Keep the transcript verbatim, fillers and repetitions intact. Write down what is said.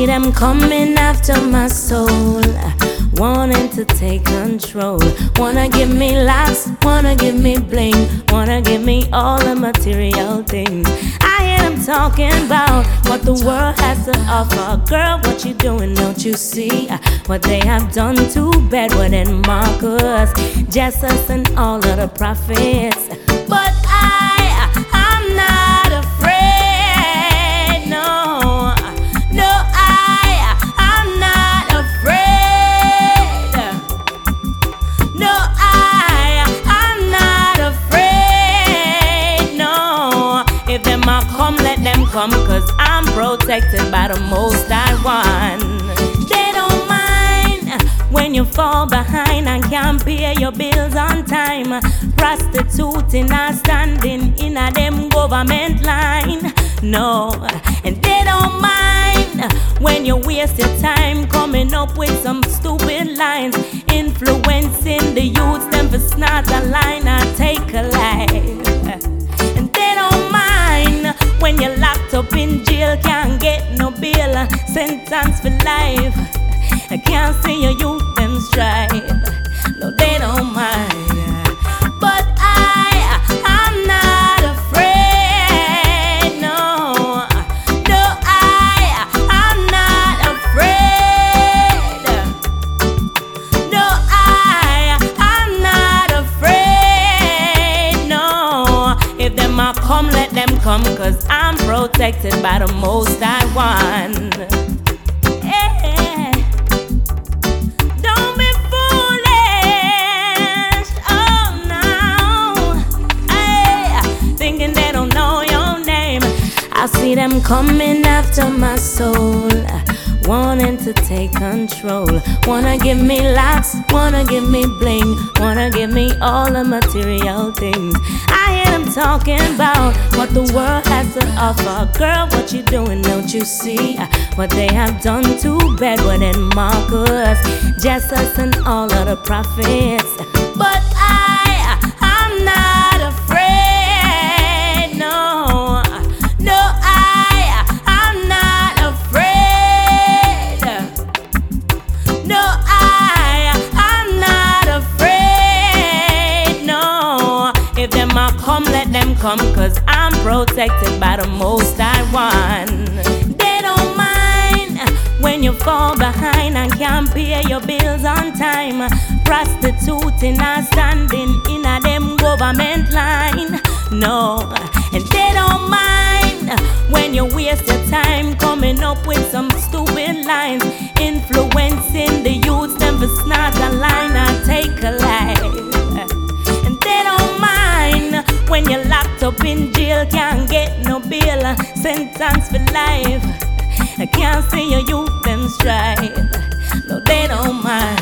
them coming after my soul, wanting to take control. Wanna give me laughs, wanna give me bling, wanna give me all the material things. I hear them talking about what the world has to offer. Girl, what you doing, don't you see what they have done to Bedouin and Marcus, Jesus and all of the prophets? But I, I'm not afraid, no, no, I, I'm not afraid, no, I, I'm not afraid, no. If them a come, let them come, cause I'm protected by the Most High One. They don't mind when you fall behind and can't pay your bills on time, prostituting or standing in a them government line, no. And they don't mind when you waste your time coming up with some stupid lines, influencing the youths them for snort a line or take a life. And they don't mind when you're locked up in jail, can't get no bail, sentence for life. I can't see your youth them strive, no, they don't mind. But I, I'm not afraid, no, no, I, I'm not afraid, no, I, I'm not afraid, no. If them a come, let them come, cause I'm protected by the Most High One. I see them coming after my soul, wanting to take control. Wanna give me laughs, wanna give me bling, wanna give me all the material things. I hear them talking about what the world has to offer. Girl, what you doing, don't you see what they have done to Bedouin and Marcus, Jesus and all of the prophets? But I, I'm not afraid, no, no, I, I'm not afraid, no, I, I'm not afraid, no. If them a come, let them come, cause I'm protected by the Most High One. They don't mind when you fall behind and can't pay your bills on time, prostituting or standing in a them government line, no. And they don't mind when you waste your time coming up with some stupid lines, influencing the youths them for snort a line or take a life. And they don't mind when you're locked up in jail, can't get no bail, sentence for life. I can't see your youth them strive, no, they don't mind.